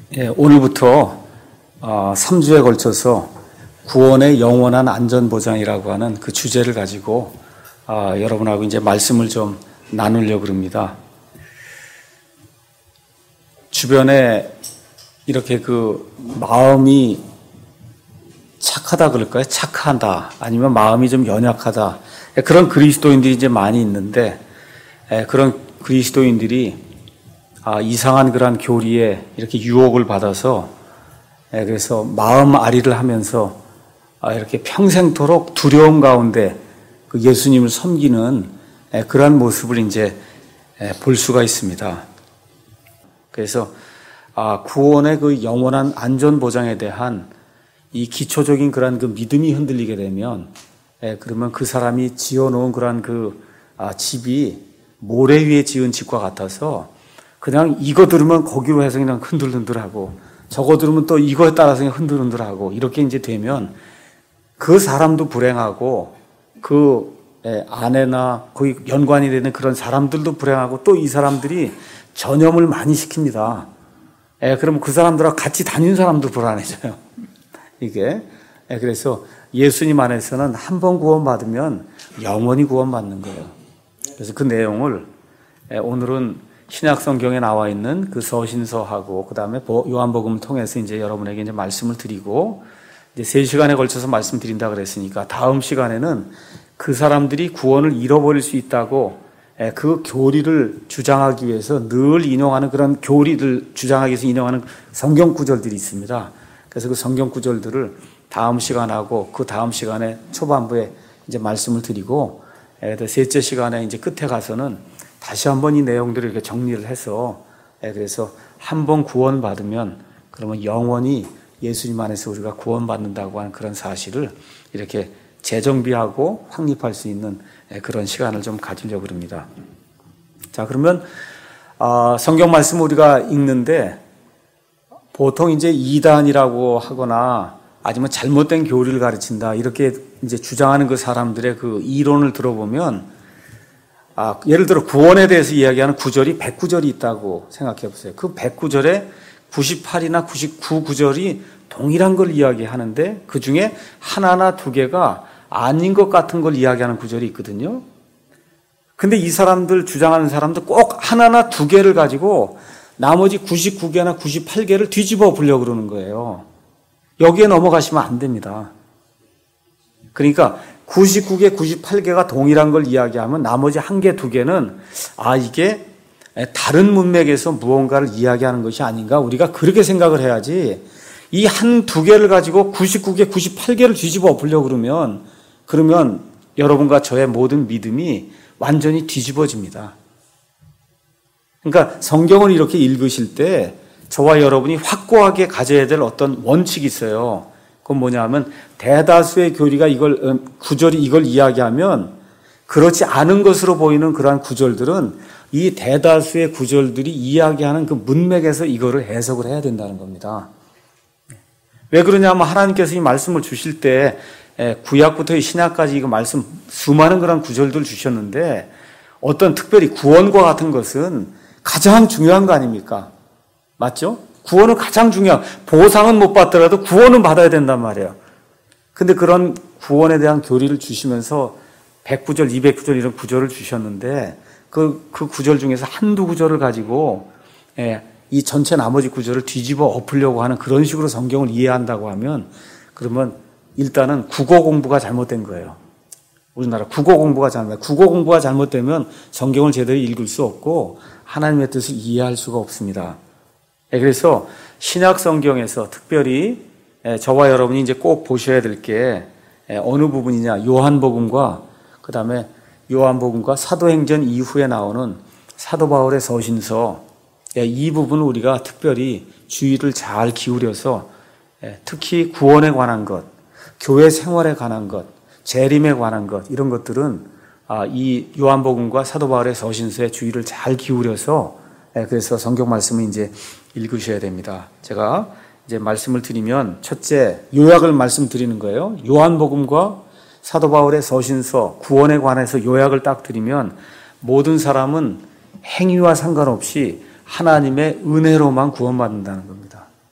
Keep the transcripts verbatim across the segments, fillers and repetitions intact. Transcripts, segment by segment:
예, 오늘부터 어, 삼 주에 걸쳐서 구원의 영원한 안전보장이라고 하는 그 주제를 가지고 어, 여러분하고 이제 말씀을 좀 나누려고 합니다. 주변에 이렇게 그 마음이 착하다 그럴까요? 착하다 아니면 마음이 좀 연약하다 그런 그리스도인들이 이제 많이 있는데 예, 그런 그리스도인들이 아, 이상한 그런 교리에 이렇게 유혹을 받아서 예, 그래서 마음 아리를 하면서 아, 이렇게 평생토록 두려움 가운데 그 예수님을 섬기는 예, 그러한 모습을 이제 예, 볼 수가 있습니다. 그래서 아, 구원의 그 영원한 안전 보장에 대한 이 기초적인 그런 그 믿음이 흔들리게 되면 예, 그러면 그 사람이 지어놓은 그런 그 아, 집이 모래 위에 지은 집과 같아서 그냥 이거 들으면 거기로 해서 그냥 흔들흔들하고 저거 들으면 또 이거에 따라서 그냥 흔들흔들하고 이렇게 이제 되면 그 사람도 불행하고 그 아내나 거기 연관이 되는 그런 사람들도 불행하고 또 이 사람들이 전염을 많이 시킵니다. 예, 그러면 그 사람들하고 같이 다니는 사람도 불안해져요. 이게. 예, 그래서 예수님 안에서는 한 번 구원받으면 영원히 구원받는 거예요. 그래서 그 내용을 예, 오늘은 신약 성경에 나와 있는 그 서신서하고 그 다음에 요한복음을 통해서 이제 여러분에게 이제 말씀을 드리고 이제 세 시간에 걸쳐서 말씀드린다 그랬으니까 다음 시간에는 그 사람들이 구원을 잃어버릴 수 있다고 그 교리를 주장하기 위해서 늘 인용하는 그런 교리를 주장하기 위해서 인용하는 성경 구절들이 있습니다. 그래서 그 성경 구절들을 다음 시간하고 그 다음 시간에 초반부에 이제 말씀을 드리고 셋째 시간에 이제 끝에 가서는 다시 한번 이 내용들을 이렇게 정리를 해서 그래서 한 번 구원받으면 그러면 영원히 예수님 안에서 우리가 구원받는다고 하는 그런 사실을 이렇게 재정비하고 확립할 수 있는 그런 시간을 좀 가지려고 합니다. 자, 그러면 성경 말씀 우리가 읽는데 보통 이제 이단이라고 하거나 아니면 잘못된 교리를 가르친다 이렇게 이제 주장하는 그 사람들의 그 이론을 들어보면 아, 예를 들어 구원에 대해서 이야기하는 구절이 백 구절이 있다고 생각해 보세요. 그 백 구절에 구십팔이나 구십구 구절이 동일한 걸 이야기하는데 그 중에 하나나 두 개가 아닌 것 같은 걸 이야기하는 구절이 있거든요. 근데 이 사람들 주장하는 사람들 꼭 하나나 두 개를 가지고 나머지 구십구 개나 구십팔 개를 뒤집어 보려고 그러는 거예요. 여기에 넘어가시면 안 됩니다. 그러니까 구십구 개, 구십팔 개가 동일한 걸 이야기하면 나머지 한 개, 두 개는 아, 이게 다른 문맥에서 무언가를 이야기하는 것이 아닌가 우리가 그렇게 생각을 해야지 이 한 두 개를 가지고 구십구 개, 구십팔 개를 뒤집어 보려고 그러면 그러면 여러분과 저의 모든 믿음이 완전히 뒤집어집니다. 그러니까 성경을 이렇게 읽으실 때 저와 여러분이 확고하게 가져야 될 어떤 원칙이 있어요. 그건 뭐냐 하면 대다수의 교리가 이걸 구절이 이걸 이야기하면 그렇지 않은 것으로 보이는 그러한 구절들은 이 대다수의 구절들이 이야기하는 그 문맥에서 이거를 해석을 해야 된다는 겁니다. 왜 그러냐면 하나님께서 이 말씀을 주실 때 구약부터 신약까지 이거 말씀 수많은 그런 구절들을 주셨는데 어떤 특별히 구원과 같은 것은 가장 중요한 거 아닙니까? 맞죠? 구원은 가장 중요한, 보상은 못 받더라도 구원은 받아야 된단 말이에요. 근데 그런 구원에 대한 교리를 주시면서 백 구절, 이백 구절 이런 구절을 주셨는데 그, 그 구절 중에서 한두 구절을 가지고 예, 이 전체 나머지 구절을 뒤집어 엎으려고 하는 그런 식으로 성경을 이해한다고 하면 그러면 일단은 국어 공부가 잘못된 거예요. 우리나라 국어 공부가 잘못, 국어 공부가 잘못되면 성경을 제대로 읽을 수 없고 하나님의 뜻을 이해할 수가 없습니다. 그래서 신약 성경에서 특별히 저와 여러분이 이제 꼭 보셔야 될 게 어느 부분이냐 요한복음과 그 다음에 요한복음과 사도행전 이후에 나오는 사도 바울의 서신서 이 부분을 우리가 특별히 주의를 잘 기울여서 특히 구원에 관한 것, 교회 생활에 관한 것, 재림에 관한 것 이런 것들은 이 요한복음과 사도 바울의 서신서에 주의를 잘 기울여서 그래서 성경 말씀을 이제 읽으셔야 됩니다. 제가 이제 말씀을 드리면 첫째 요약을 말씀드리는 거예요. 요한복음과 사도 바울의 서신서 구원에 관해서 요약을 딱 드리면 모든 사람은 행위와 상관없이 하나님의 은혜로만 구원받는다는 겁니다.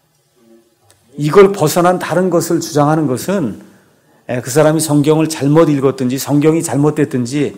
이걸 벗어난 다른 것을 주장하는 것은 그 사람이 성경을 잘못 읽었든지 성경이 잘못됐든지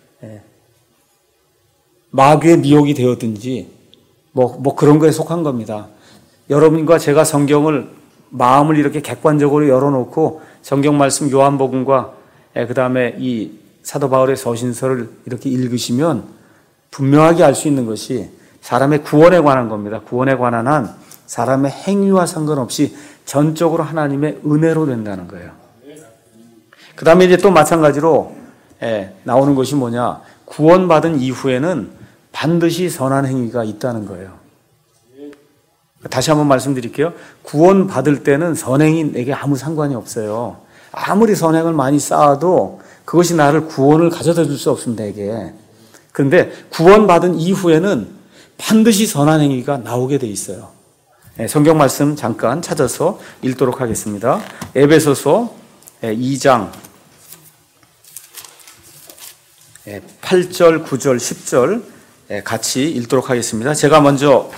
마귀의 미혹이 되었든지 뭐, 뭐 그런 거에 속한 겁니다. 여러분과 제가 성경을 마음을 이렇게 객관적으로 열어놓고 성경 말씀 요한복음과 그 다음에 이 사도 바울의 서신서를 이렇게 읽으시면 분명하게 알 수 있는 것이 사람의 구원에 관한 겁니다. 구원에 관한 한 사람의 행위와 상관없이 전적으로 하나님의 은혜로 된다는 거예요. 그 다음에 이제 또 마찬가지로 예, 나오는 것이 뭐냐. 구원받은 이후에는 반드시 선한 행위가 있다는 거예요. 다시 한번 말씀드릴게요. 구원받을 때는 선행이 내게 아무 상관이 없어요. 아무리 선행을 많이 쌓아도 그것이 나를 구원을 가져다 줄 수 없습니다, 내게. 그런데 구원받은 이후에는 반드시 선한 행위가 나오게 돼 있어요. 네, 성경 말씀 잠깐 찾아서 읽도록 하겠습니다. 에베소서 이 장 팔 절, 구 절, 십 절 같이 읽도록 하겠습니다. 제가 먼저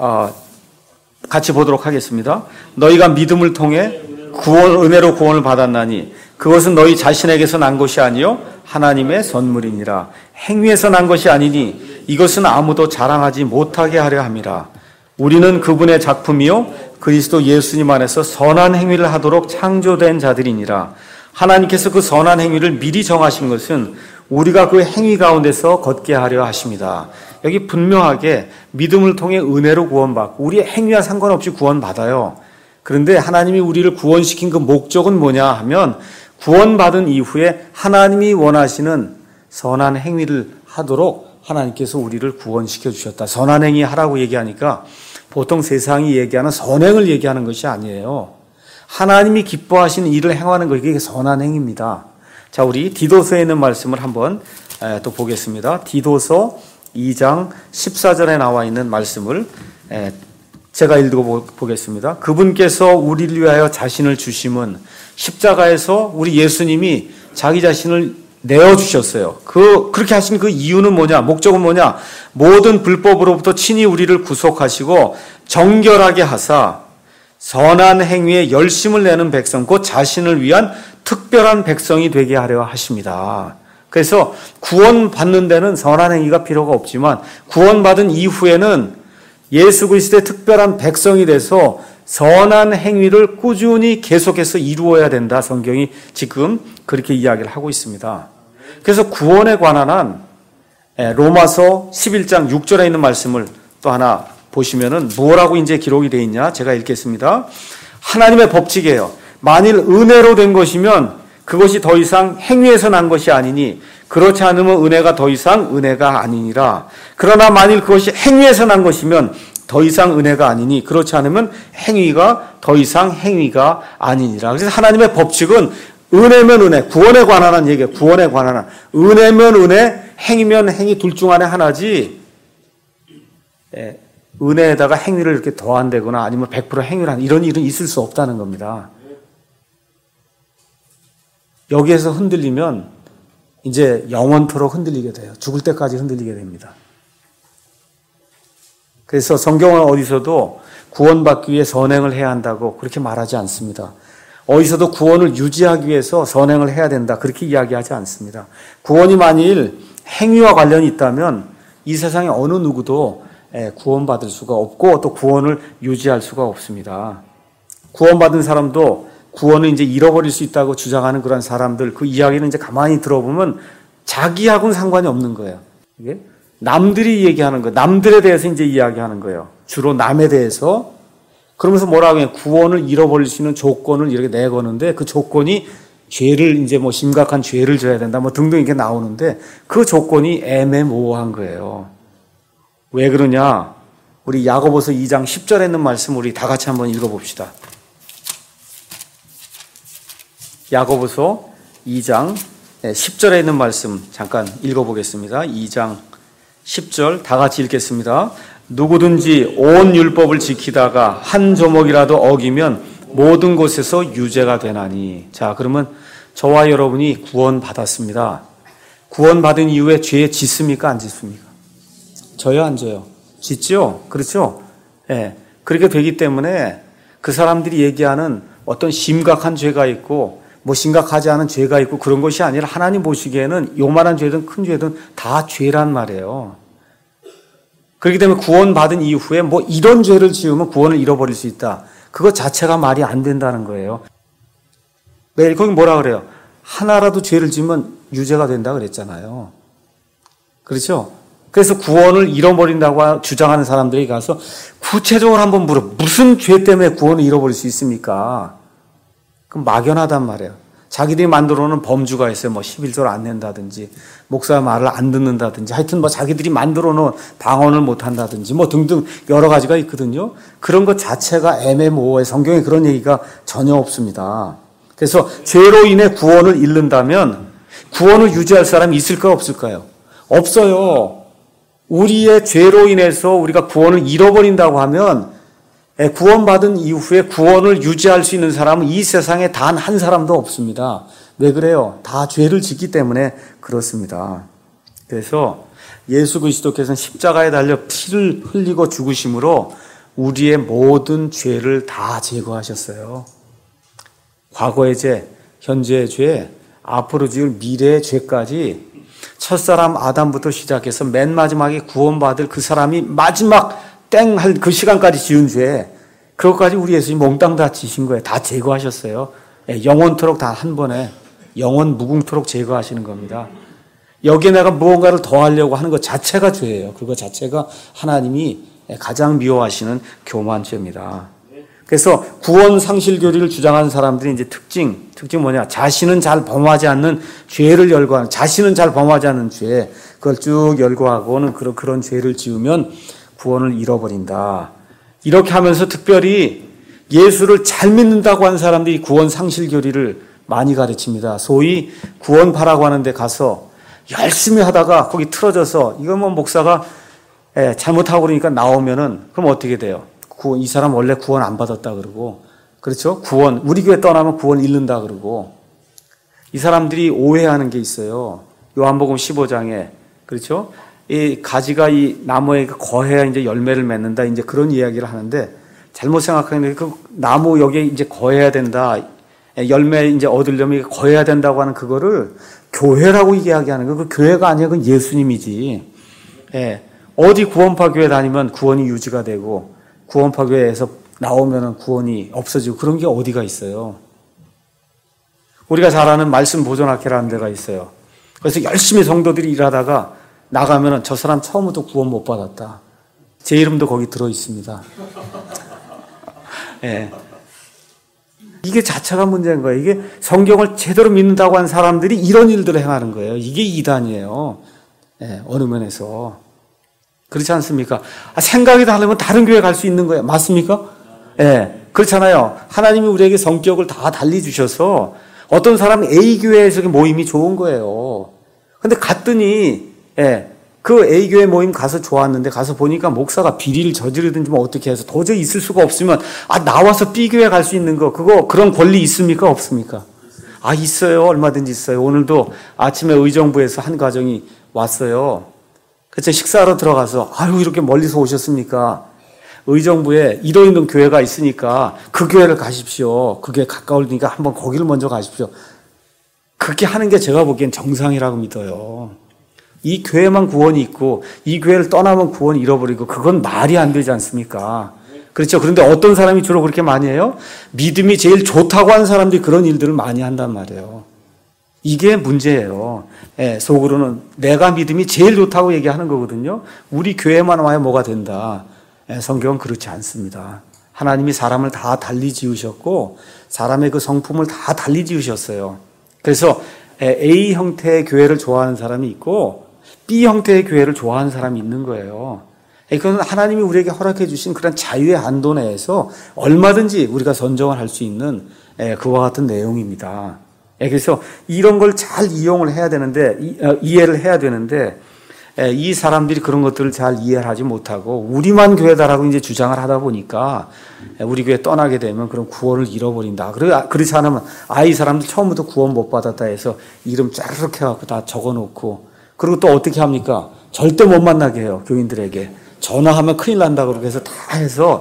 같이 보도록 하겠습니다. 너희가 믿음을 통해 구원, 은혜로 구원을 받았나니 그것은 너희 자신에게서 난 것이 아니요 하나님의 선물이니라. 행위에서 난 것이 아니니 이것은 아무도 자랑하지 못하게 하려 함이라. 우리는 그분의 작품이요 그리스도 예수님 안에서 선한 행위를 하도록 창조된 자들이니라. 하나님께서 그 선한 행위를 미리 정하신 것은 우리가 그 행위 가운데서 걷게 하려 하십니다. 여기 분명하게 믿음을 통해 은혜로 구원받고 우리의 행위와 상관없이 구원받아요. 그런데 하나님이 우리를 구원시킨 그 목적은 뭐냐 하면 구원받은 이후에 하나님이 원하시는 선한 행위를 하도록 하나님께서 우리를 구원시켜 주셨다. 선한 행위 하라고 얘기하니까 보통 세상이 얘기하는 선행을 얘기하는 것이 아니에요. 하나님이 기뻐하시는 일을 행하는 것이 이게 선한 행위입니다. 자, 우리 디도서에 있는 말씀을 한번 또 보겠습니다. 디도서 이 장 십사 절에 나와 있는 말씀을 제가 읽어보겠습니다. 그분께서 우리를 위하여 자신을 주심은 십자가에서 우리 예수님이 자기 자신을 내어주셨어요. 그, 그렇게 하신 그 이유는 뭐냐? 목적은 뭐냐? 모든 불법으로부터 친히 우리를 구속하시고 정결하게 하사 선한 행위에 열심을 내는 백성, 곧 자신을 위한 특별한 백성이 되게 하려 하십니다. 그래서 구원받는 데는 선한 행위가 필요가 없지만 구원받은 이후에는 예수 그리스도의 특별한 백성이 돼서 선한 행위를 꾸준히 계속해서 이루어야 된다. 성경이 지금 그렇게 이야기를 하고 있습니다. 그래서 구원에 관한 한 로마서 십일 장 육 절에 있는 말씀을 또 하나 보시면은 뭐라고 이제 기록이 되어 있냐? 제가 읽겠습니다. 하나님의 법칙이에요. 만일 은혜로 된 것이면 그것이 더 이상 행위에서 난 것이 아니니 그렇지 않으면 은혜가 더 이상 은혜가 아니니라. 그러나 만일 그것이 행위에서 난 것이면 더 이상 은혜가 아니니 그렇지 않으면 행위가 더 이상 행위가 아니니라. 그래서 하나님의 법칙은 은혜면 은혜, 구원에 관한 한 얘기예요. 구원에 관한 한. 은혜면 은혜, 행위면 행위 둘 중 안에 하나지. 예, 은혜에다가 행위를 이렇게 더한다거나 아니면 백 퍼센트 행위를 하는 이런 일은 있을 수 없다는 겁니다. 여기에서 흔들리면 이제 영원토록 흔들리게 돼요. 죽을 때까지 흔들리게 됩니다. 그래서 성경은 어디서도 구원받기 위해 선행을 해야 한다고 그렇게 말하지 않습니다. 어디서도 구원을 유지하기 위해서 선행을 해야 된다 그렇게 이야기하지 않습니다. 구원이 만일 행위와 관련이 있다면 이 세상에 어느 누구도 구원받을 수가 없고 또 구원을 유지할 수가 없습니다. 구원받은 사람도 구원을 이제 잃어버릴 수 있다고 주장하는 그런 사람들 그 이야기는 이제 가만히 들어보면 자기하고는 상관이 없는 거예요. 이게 남들이 얘기하는 거예요. 남들에 대해서 이제 이야기하는 거예요. 주로 남에 대해서. 그러면서 뭐라고 해요? 구원을 잃어버릴 수 있는 조건을 이렇게 내거는데 그 조건이 죄를 이제 뭐 심각한 죄를 져야 된다 뭐 등등 이렇게 나오는데 그 조건이 애매모호한 거예요. 왜 그러냐? 우리 야고보서 이 장 십 절에 있는 말씀 우리 다 같이 한번 읽어봅시다. 야고보서 이 장 십 절에 있는 말씀 잠깐 읽어보겠습니다. 이 장 십 절 다 같이 읽겠습니다. 누구든지 온 율법을 지키다가 한 조목이라도 어기면 모든 곳에서 유죄가 되나니. 자, 그러면 저와 여러분이 구원받았습니다. 구원받은 이후에 죄에 짓습니까? 안 짓습니까? 져요, 안 져요? 짓죠? 그렇죠? 예. 네. 그렇게 되기 때문에 그 사람들이 얘기하는 어떤 심각한 죄가 있고 뭐 심각하지 않은 죄가 있고 그런 것이 아니라 하나님 보시기에는 요만한 죄든 큰 죄든 다 죄란 말이에요. 그렇기 때문에 구원받은 이후에 뭐 이런 죄를 지으면 구원을 잃어버릴 수 있다. 그것 자체가 말이 안 된다는 거예요. 매일 거기 뭐라 그래요? 하나라도 죄를 지으면 유죄가 된다 그랬잖아요. 그렇죠? 그래서 구원을 잃어버린다고 주장하는 사람들이 가서 구체적으로 한번 물어. 무슨 죄 때문에 구원을 잃어버릴 수 있습니까? 그럼 막연하단 말이에요. 자기들이 만들어 놓은 범주가 있어요. 뭐 십일조를 안 낸다든지 목사 말을 안 듣는다든지 하여튼 뭐 자기들이 만들어 놓은 방언을 못 한다든지 뭐 등등 여러 가지가 있거든요. 그런 것 자체가 애매모호해. 성경에 그런 얘기가 전혀 없습니다. 그래서 죄로 인해 구원을 잃는다면 구원을 유지할 사람이 있을까요? 없을까요? 없어요. 우리의 죄로 인해서 우리가 구원을 잃어버린다고 하면 구원받은 이후에 구원을 유지할 수 있는 사람은 이 세상에 단 한 사람도 없습니다. 왜 그래요? 다 죄를 짓기 때문에 그렇습니다. 그래서 예수 그리스도께서는 십자가에 달려 피를 흘리고 죽으심으로 우리의 모든 죄를 다 제거하셨어요. 과거의 죄, 현재의 죄, 앞으로 지을 미래의 죄까지 첫사람 아담부터 시작해서 맨 마지막에 구원받을 그 사람이 마지막 땡 할 그 시간까지 지은 죄, 그것까지 우리 예수님 몽땅 다 지신 거예요. 다 제거하셨어요. 영원토록 다 한 번에 영원 무궁토록 제거하시는 겁니다. 여기에 내가 무언가를 더하려고 하는 것 자체가 죄예요. 그거 자체가 하나님이 가장 미워하시는 교만죄입니다. 그래서 구원 상실 교리를 주장하는 사람들이 이제 특징, 특징 뭐냐? 자신은 잘 범하지 않는 죄를 열거하는, 자신은 잘 범하지 않는 죄, 그걸 쭉 열거하고는 그런, 그런 죄를 지으면 구원을 잃어버린다. 이렇게 하면서 특별히 예수를 잘 믿는다고 하는 사람들이 구원 상실 교리를 많이 가르칩니다. 소위 구원파라고 하는 데 가서 열심히 하다가 거기 틀어져서 이거 뭐 목사가 예, 잘못하고 그러니까 나오면은 그럼 어떻게 돼요? 구원, 이 사람 원래 구원 안 받았다 그러고, 그렇죠? 구원, 우리 교회 떠나면 구원 잃는다 그러고, 이 사람들이 오해하는 게 있어요. 요한복음 십오 장에, 그렇죠? 이 가지가 이 나무에 거해야 이제 열매를 맺는다, 이제 그런 이야기를 하는데, 잘못 생각하는 게 그 나무 여기에 이제 거해야 된다, 열매 이제 얻으려면 거해야 된다고 하는 그거를 교회라고 이야기하는 거, 그 교회가 아니야, 그건 예수님이지. 예. 어디 구원파 교회 다니면 구원이 유지가 되고, 구원파 교회에서 나오면 구원이 없어지고 그런 게 어디가 있어요. 우리가 잘 아는 말씀 보존학회라는 데가 있어요. 그래서 열심히 성도들이 일하다가 나가면 저 사람 처음부터 구원 못 받았다. 제 이름도 거기 들어 있습니다. 예. 이게 자체가 문제인 거예요. 이게 성경을 제대로 믿는다고 하는 사람들이 이런 일들을 행하는 거예요. 이게 이단이에요. 예, 어느 면에서. 그렇지 않습니까? 아, 생각이 다르면 다른 교회 갈 수 있는 거예요. 맞습니까? 예. 네, 그렇잖아요. 하나님이 우리에게 성격을 다 달리 주셔서 어떤 사람은 A 교회에서 모임이 좋은 거예요. 근데 갔더니, 예, 그 A 교회 모임 가서 좋았는데 가서 보니까 목사가 비리를 저지르든지 뭐 어떻게 해서 도저히 있을 수가 없으면 아, 나와서 B 교회 갈 수 있는 거, 그거, 그런 권리 있습니까? 없습니까? 아, 있어요. 얼마든지 있어요. 오늘도 아침에 의정부에서 한 가정이 왔어요. 그래서 식사하러 들어가서 아유 이렇게 멀리서 오셨습니까? 의정부에 이도인동 교회가 있으니까 그 교회를 가십시오. 그게 가까우니까 한번 거기를 먼저 가십시오. 그렇게 하는 게 제가 보기엔 정상이라고 믿어요. 이 교회만 구원이 있고 이 교회를 떠나면 구원을 잃어버리고 그건 말이 안 되지 않습니까? 그렇죠. 그런데 어떤 사람이 주로 그렇게 많이 해요? 믿음이 제일 좋다고 하는 사람들이 그런 일들을 많이 한단 말이에요. 이게 문제예요. 예, 속으로는 내가 믿음이 제일 좋다고 얘기하는 거거든요. 우리 교회만 와야 뭐가 된다. 예, 성경은 그렇지 않습니다. 하나님이 사람을 다 달리 지으셨고 사람의 그 성품을 다 달리 지으셨어요. 그래서 A 형태의 교회를 좋아하는 사람이 있고 B 형태의 교회를 좋아하는 사람이 있는 거예요. 그건 하나님이 우리에게 허락해 주신 그런 자유의 한도 내에서 얼마든지 우리가 선정을 할 수 있는 그와 같은 내용입니다. 그래서 이런 걸 잘 이용을 해야 되는데, 이해를 해야 되는데, 이 사람들이 그런 것들을 잘 이해를 하지 못하고, 우리만 교회다라고 이제 주장을 하다 보니까, 우리 교회 떠나게 되면 그런 구원을 잃어버린다. 그렇지 않으면, 아, 이 사람들 처음부터 구원 못 받았다 해서 이름 쫙 해갖고 다 적어 놓고, 그리고 또 어떻게 합니까? 절대 못 만나게 해요, 교인들에게. 전화하면 큰일 난다, 그러고 해서 다 해서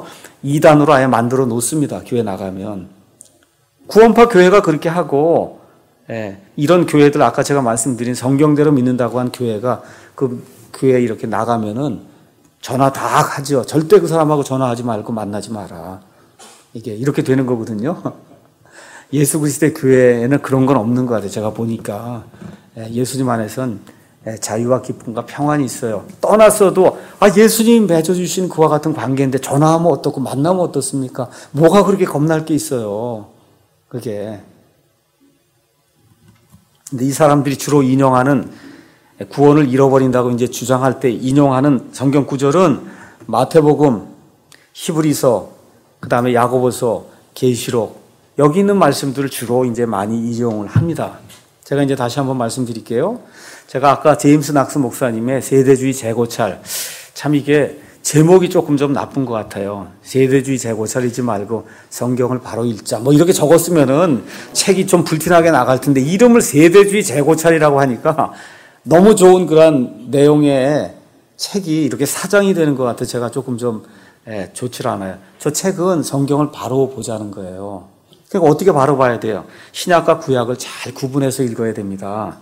이단으로 아예 만들어 놓습니다. 교회 나가면. 구원파 교회가 그렇게 하고, 예, 이런 교회들 아까 제가 말씀드린 성경대로 믿는다고 한 교회가 그 교회에 이렇게 나가면은 전화 다 하죠. 절대 그 사람하고 전화하지 말고 만나지 마라. 이게 이렇게 되는 거거든요. 예수 그리스도의 교회에는 그런 건 없는 것 같아요. 제가 보니까. 예, 예수님 안에선 자유와 기쁨과 평안이 있어요. 떠났어도 아 예수님 맺어주신 그와 같은 관계인데 전화하면 어떻고 만나면 어떻습니까? 뭐가 그렇게 겁날 게 있어요. 그게. 근데 이 사람들이 주로 인용하는 구원을 잃어버린다고 이제 주장할 때 인용하는 성경 구절은 마태복음, 히브리서, 그 다음에 야고보서, 계시록 여기 있는 말씀들을 주로 이제 많이 인용을 합니다. 제가 이제 다시 한번 말씀드릴게요. 제가 아까 제임스 낙스 목사님의 세대주의 재고찰, 참 이게 제목이 조금 좀 나쁜 것 같아요. 세대주의 재고찰이지 말고 성경을 바로 읽자. 뭐 이렇게 적었으면은 책이 좀 불티나게 나갈 텐데 이름을 세대주의 재고찰이라고 하니까 너무 좋은 그런 내용의 책이 이렇게 사장이 되는 것 같아서 제가 조금 좀 예, 좋지 않아요. 저 책은 성경을 바로 보자는 거예요. 그러니까 어떻게 바로 봐야 돼요? 신약과 구약을 잘 구분해서 읽어야 됩니다.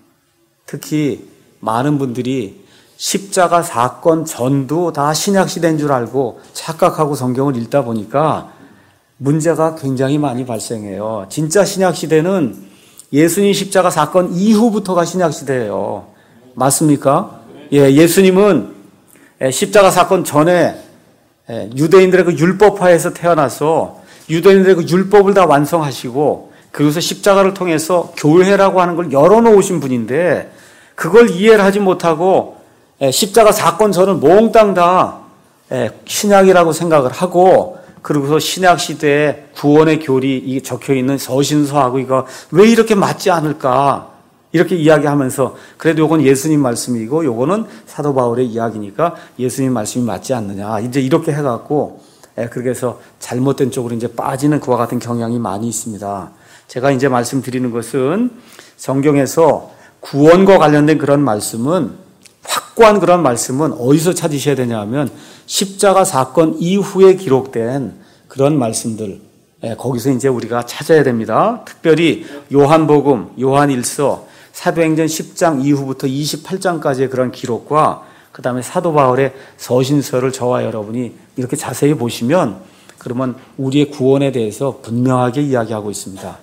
특히 많은 분들이 십자가 사건 전도 다 신약시대인 줄 알고 착각하고 성경을 읽다 보니까 문제가 굉장히 많이 발생해요. 진짜 신약시대는 예수님 십자가 사건 이후부터가 신약시대예요. 맞습니까? 예, 예수님은 십자가 사건 전에 유대인들의 그 율법화에서 태어나서 유대인들의 그 율법을 다 완성하시고 그래서 십자가를 통해서 교회라고 하는 걸 열어놓으신 분인데 그걸 이해를 하지 못하고 십자가 사건 전을 몽땅 다 신약이라고 생각을 하고 그리고서 신약 시대에 구원의 교리 적혀있는 서신서하고 이거 왜 이렇게 맞지 않을까 이렇게 이야기하면서 그래도 요건 예수님 말씀이고 요거는 사도 바울의 이야기니까 예수님 말씀이 맞지 않느냐 이제 이렇게 해갖고 그렇게 해서 잘못된 쪽으로 이제 빠지는 그와 같은 경향이 많이 있습니다. 제가 이제 말씀드리는 것은 성경에서 구원과 관련된 그런 말씀은 확고한 그런 말씀은 어디서 찾으셔야 되냐 하면 십자가 사건 이후에 기록된 그런 말씀들 거기서 이제 우리가 찾아야 됩니다. 특별히 요한복음, 요한일서, 사도행전 십 장 이후부터 이십팔 장까지의 그런 기록과 그 다음에 사도 바울의 서신서를 저와 여러분이 이렇게 자세히 보시면 그러면 우리의 구원에 대해서 분명하게 이야기하고 있습니다.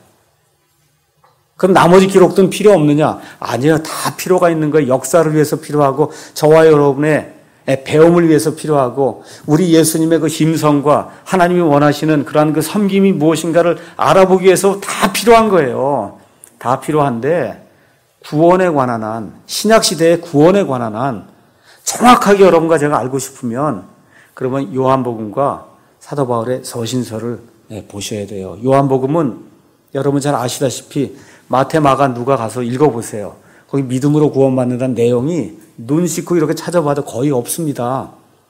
그럼 나머지 기록들은 필요 없느냐? 아니요. 다 필요가 있는 거예요. 역사를 위해서 필요하고 저와 여러분의 배움을 위해서 필요하고 우리 예수님의 그 힘성과 하나님이 원하시는 그러한 그 섬김이 무엇인가를 알아보기 위해서 다 필요한 거예요. 다 필요한데 구원에 관한 한 신약시대의 구원에 관한 한 정확하게 여러분과 제가 알고 싶으면 그러면 요한복음과 사도 바울의 서신서를 보셔야 돼요. 요한복음은 여러분 잘 아시다시피 마태, 마가, 누가 가서 읽어보세요. 거기 믿음으로 구원받는다는 내용이 눈 씻고 이렇게 찾아봐도 거의 없습니다.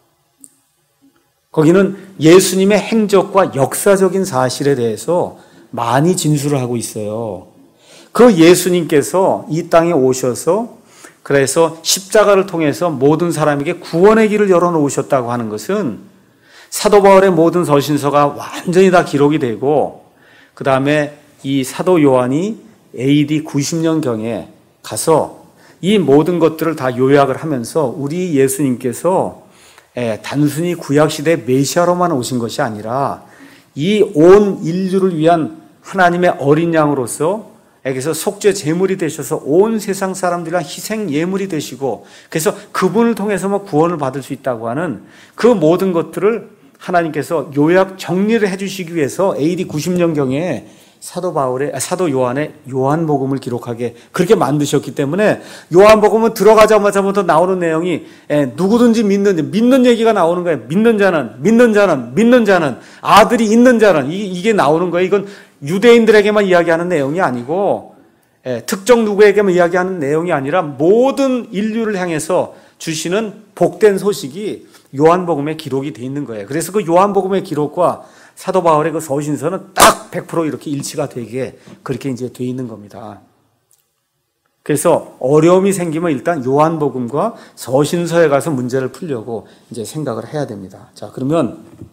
거기는 예수님의 행적과 역사적인 사실에 대해서 많이 진술을 하고 있어요. 그 예수님께서 이 땅에 오셔서 그래서 십자가를 통해서 모든 사람에게 구원의 길을 열어놓으셨다고 하는 것은 사도 바울의 모든 서신서가 완전히 다 기록이 되고 그 다음에 이 사도 요한이 에이디 구십 년경에 가서 이 모든 것들을 다 요약을 하면서 우리 예수님께서 단순히 구약시대 메시아로만 오신 것이 아니라 이 온 인류를 위한 하나님의 어린 양으로서 그래서 속죄 제물이 되셔서 온 세상 사람들이랑 희생 예물이 되시고 그래서 그분을 통해서만 구원을 받을 수 있다고 하는 그 모든 것들을 하나님께서 요약 정리를 해주시기 위해서 에이디 구십 년경에 사도 바울의 사도 요한의 요한복음을 기록하게 그렇게 만드셨기 때문에 요한복음은 들어가자마자부터 나오는 내용이 누구든지 믿는 믿는 얘기가 나오는 거예요. 믿는 자는 믿는 자는 믿는 자는 아들이 있는 자는 이게 나오는 거예요. 이건 유대인들에게만 이야기하는 내용이 아니고 특정 누구에게만 이야기하는 내용이 아니라 모든 인류를 향해서 주시는 복된 소식이 요한복음에 기록이 돼 있는 거예요. 그래서 그 요한복음의 기록과 사도 바울의 그 서신서는 딱 백 퍼센트 이렇게 일치가 되게 그렇게 이제 돼 있는 겁니다. 그래서 어려움이 생기면 일단 요한복음과 서신서에 가서 문제를 풀려고 이제 생각을 해야 됩니다. 자, 그러면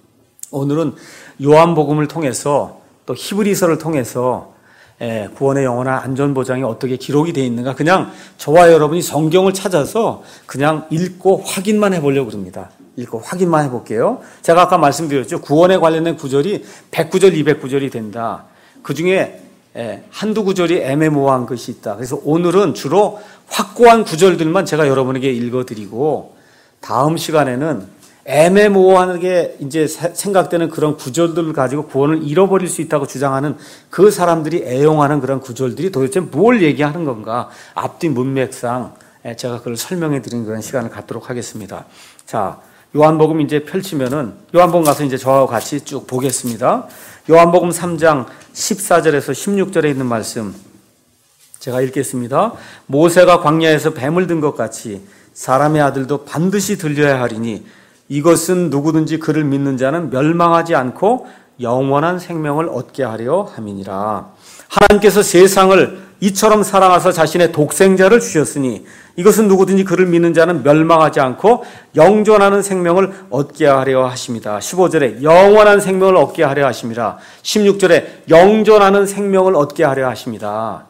오늘은 요한복음을 통해서 또 히브리서를 통해서 구원의 영원한 안전보장이 어떻게 기록이 되어 있는가 그냥 저와 여러분이 성경을 찾아서 그냥 읽고 확인만 해보려고 합니다. 읽고 확인만 해볼게요. 제가 아까 말씀드렸죠. 구원에 관련된 구절이 백 구절, 이백 구절이 된다. 그 중에 한두 구절이 애매모호한 것이 있다. 그래서 오늘은 주로 확고한 구절들만 제가 여러분에게 읽어드리고 다음 시간에는 애매모호하게 이제 생각되는 그런 구절들을 가지고 구원을 잃어버릴 수 있다고 주장하는 그 사람들이 애용하는 그런 구절들이 도대체 뭘 얘기하는 건가 앞뒤 문맥상 제가 그걸 설명해 드리는 그런 시간을 갖도록 하겠습니다. 자, 요한복음 이제 펼치면은 요한복음 가서 이제 저하고 같이 쭉 보겠습니다. 요한복음 삼 장 십사 절에서 십육 절에 있는 말씀 제가 읽겠습니다. 모세가 광야에서 뱀을 든 것 같이 사람의 아들도 반드시 들려야 하리니 이것은 누구든지 그를 믿는 자는 멸망하지 않고 영원한 생명을 얻게 하려 함이니라. 하나님께서 세상을 이처럼 사랑하사 자신의 독생자를 주셨으니 이것은 누구든지 그를 믿는 자는 멸망하지 않고 영존하는 생명을 얻게 하려 하십니다. 십오 절에 영원한 생명을 얻게 하려 하십니다. 십육 절에 영존하는 생명을 얻게 하려 하십니다.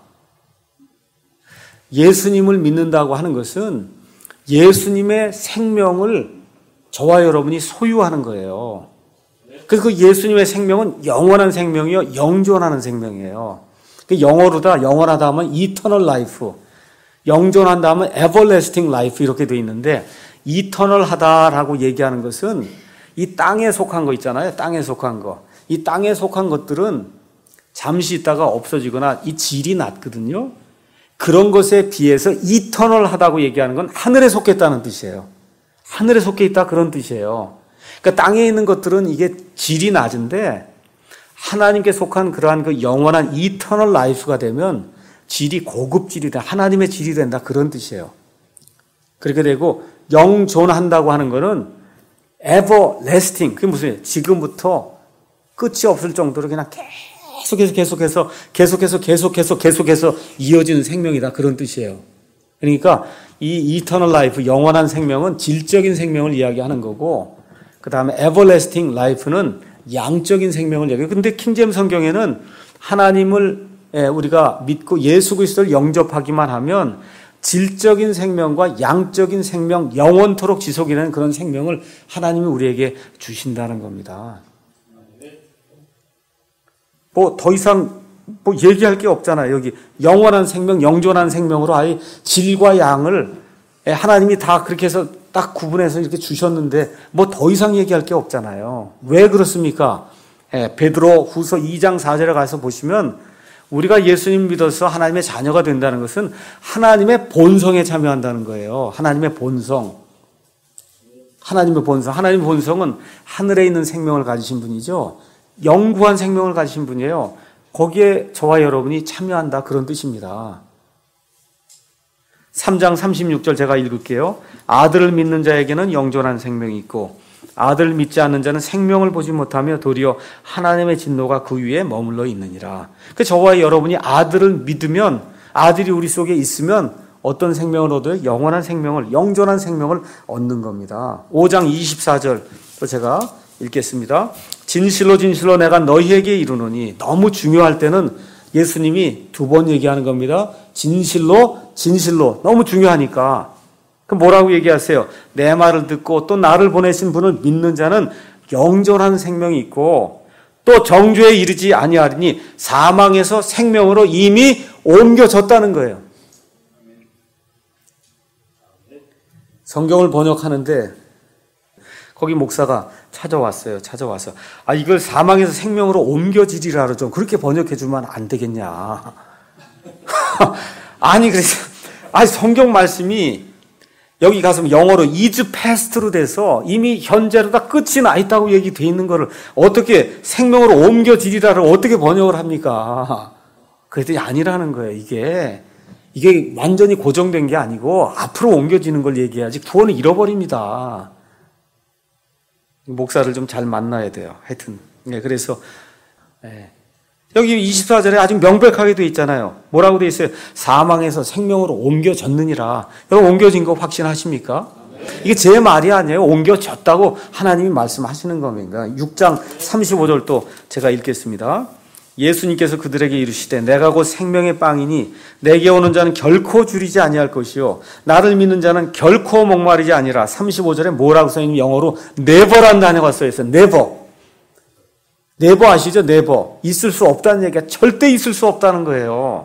예수님을 믿는다고 하는 것은 예수님의 생명을 저와 여러분이 소유하는 거예요. 그래서 그 예수님의 생명은 영원한 생명이요, 영존하는 생명이에요. 영어로다, 영원하다 하면 eternal life, 영존한다 하면 everlasting life 이렇게 돼 있는데 eternal 하다라고 얘기하는 것은 이 땅에 속한 거 있잖아요. 땅에 속한 거. 이 땅에 속한 것들은 잠시 있다가 없어지거나 이 질이 낮거든요. 그런 것에 비해서 eternal 하다고 얘기하는 건 하늘에 속했다는 뜻이에요. 하늘에 속해 있다 그런 뜻이에요. 그러니까 땅에 있는 것들은 이게 질이 낮은데 하나님께 속한 그러한 그 영원한 이터널 라이프가 되면 질이 고급질이 된다. 하나님의 질이 된다 그런 뜻이에요. 그렇게 되고 영존한다고 하는 거는 everlasting. 그게 무슨 얘기예요? 지금부터 끝이 없을 정도로 그냥 계속해서 계속해서 계속해서 계속해서 계속해서 이어지는 생명이다 그런 뜻이에요. 그러니까 이 이터널 라이프, 영원한 생명은 질적인 생명을 이야기하는 거고 그 다음에 everlasting life는 양적인 생명을 얘기해요. 그런데 킹제임스 성경에는 하나님을 우리가 믿고 예수 그리스도를 영접하기만 하면 질적인 생명과 양적인 생명, 영원토록 지속이 되는 그런 생명을 하나님이 우리에게 주신다는 겁니다. 뭐 더 이상 뭐 얘기할 게 없잖아요. 여기 영원한 생명, 영존한 생명으로 아예 질과 양을 하나님이 다 그렇게 해서 딱 구분해서 이렇게 주셨는데 뭐 더 이상 얘기할 게 없잖아요. 왜 그렇습니까? 예, 베드로 후서 이 장 사 절에 가서 보시면 우리가 예수님 믿어서 하나님의 자녀가 된다는 것은 하나님의 본성에 참여한다는 거예요. 하나님의 본성. 하나님의 본성. 하나님의 본성은 하늘에 있는 생명을 가지신 분이죠. 영구한 생명을 가지신 분이에요. 거기에 저와 여러분이 참여한다 그런 뜻입니다. 삼 장 삼십육 절 제가 읽을게요. 아들을 믿는 자에게는 영존한 생명이 있고 아들을 믿지 않는 자는 생명을 보지 못하며 도리어 하나님의 진노가 그 위에 머물러 있느니라. 그 저와 여러분이 아들을 믿으면 아들이 우리 속에 있으면 어떤 생명을 얻어요? 영원한 생명을, 영존한 생명을 얻는 겁니다. 오 장 이십사 절 또 제가 읽겠습니다. 진실로 진실로 내가 너희에게 이르노니 너무 중요할 때는 예수님이 두 번 얘기하는 겁니다. 진실로 진실로 너무 중요하니까. 그럼 뭐라고 얘기하세요? 내 말을 듣고 또 나를 보내신 분을 믿는 자는 영존한 생명이 있고 또 정죄에 이르지 아니하리니 사망에서 생명으로 이미 옮겨졌다는 거예요. 성경을 번역하는데 거기 목사가 찾아왔어요. 찾아와서 아 이걸 사망에서 생명으로 옮겨지리라 그러죠. 그렇게 번역해 주면 안 되겠냐. 아니 그래서 아니 성경 말씀이 여기 가서 영어로 is past로 돼서 이미 현재로 다 끝이 나 있다고 얘기돼 있는 거를 어떻게 생명으로 옮겨지리라를 어떻게 번역을 합니까? 그랬더니 아니라는 거예요. 이게 이게 완전히 고정된 게 아니고 앞으로 옮겨지는 걸 얘기해야지 구원을 잃어버립니다. 목사를 좀 잘 만나야 돼요. 하여튼 네, 그래서 네. 여기 이십사 절에 아주 명백하게 돼 있잖아요. 뭐라고 돼 있어요? 사망에서 생명으로 옮겨졌느니라. 여러분 옮겨진 거 확신하십니까? 이게 제 말이 아니에요. 옮겨졌다고 하나님이 말씀하시는 겁니다. 육 장 삼십오 절도 제가 읽겠습니다. 예수님께서 그들에게 이르시되 내가 곧 생명의 빵이니 내게 오는 자는 결코 줄이지 아니할 것이요 나를 믿는 자는 결코 목마르지 아니라. 삼십오 절에 뭐라고 써있는 영어로 never란 단어가 써있어요. never. never 아시죠? never. 있을 수 없다는 얘기가 절대 있을 수 없다는 거예요.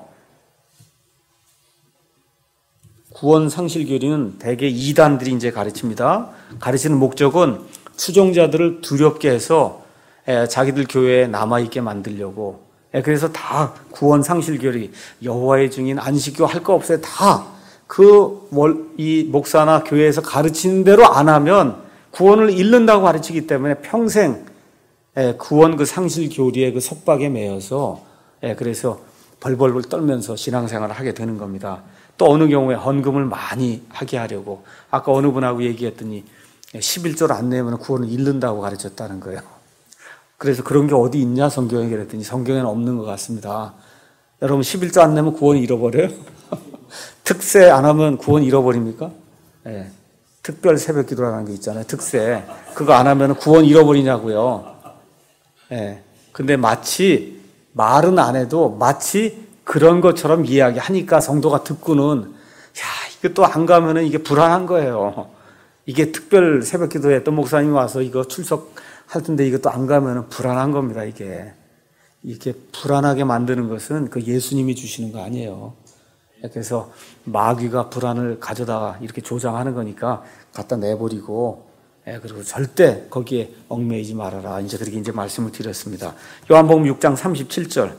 구원 상실 교리는 대개 이단들이 이제 가르칩니다. 가르치는 목적은 추종자들을 두렵게 해서 자기들 교회에 남아있게 만들려고. 그래서 다 구원 상실 교리, 여호와의 증인, 안식교 할 거 없어요. 다 그 이 목사나 교회에서 가르치는 대로 안 하면 구원을 잃는다고 가르치기 때문에 평생 구원 그 상실 교리의 그 속박에 매여서 그래서 벌벌벌 떨면서 신앙생활을 하게 되는 겁니다. 또 어느 경우에 헌금을 많이 하게 하려고. 아까 어느 분하고 얘기했더니 십일 절 안 내면 구원을 잃는다고 가르쳤다는 거예요. 그래서 그런 게 어디 있냐 성경에 그랬더니 성경에는 없는 것 같습니다. 여러분 십일 절 안 내면 구원 잃어버려요? 특세 안 하면 구원 잃어버립니까? 네. 특별 새벽 기도라는 게 있잖아요. 특세. 그거 안 하면 구원 잃어버리냐고요. 네. 근데 마치 말은 안 해도 마치 그런 것처럼 이야기하니까 성도가 듣고는 야 이거 또 안 가면은 이게 불안한 거예요. 이게 특별 새벽 기도에 또 목사님이 와서 이거 출석할 텐데 이거 또 안 가면은 불안한 겁니다. 이게 이렇게 불안하게 만드는 것은 그 예수님이 주시는 거 아니에요. 그래서 마귀가 불안을 가져다가 이렇게 조장하는 거니까 갖다 내버리고 그리고 절대 거기에 얽매이지 말아라. 이제 그렇게 이제 말씀을 드렸습니다. 요한복음 육 장 삼십칠 절.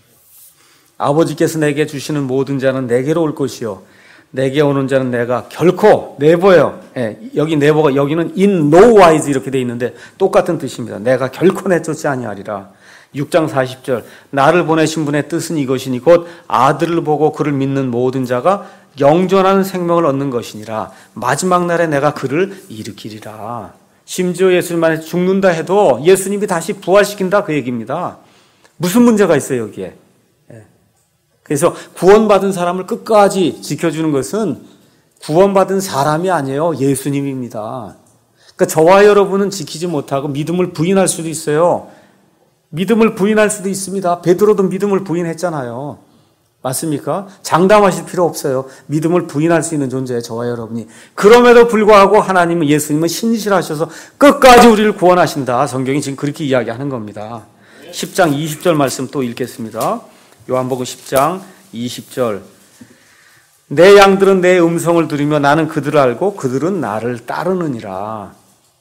아버지께서 내게 주시는 모든 자는 내게로 올 것이요 내게 오는 자는 내가 결코 내버려. 예, 여기 내버가 여기는 in no wise 이렇게 돼 있는데 똑같은 뜻입니다. 내가 결코 내쫓지 아니하리라. 육 장 사십 절. 나를 보내신 분의 뜻은 이것이니 곧 아들을 보고 그를 믿는 모든 자가 영존하는 생명을 얻는 것이니라. 마지막 날에 내가 그를 일으키리라. 심지어 예수님만에 죽는다 해도 예수님이 다시 부활시킨다 그 얘기입니다. 무슨 문제가 있어요 여기에? 그래서 구원받은 사람을 끝까지 지켜주는 것은 구원받은 사람이 아니에요. 예수님입니다. 그러니까 저와 여러분은 지키지 못하고 믿음을 부인할 수도 있어요. 믿음을 부인할 수도 있습니다. 베드로도 믿음을 부인했잖아요. 맞습니까? 장담하실 필요 없어요. 믿음을 부인할 수 있는 존재예요. 저와 여러분이. 그럼에도 불구하고 하나님은 예수님은 신실하셔서 끝까지 우리를 구원하신다. 성경이 지금 그렇게 이야기하는 겁니다. 십 장 이십 절 말씀 또 읽겠습니다. 요한복음 십 장 이십 절. 내 양들은 내 음성을 들으며 나는 그들을 알고 그들은 나를 따르느니라.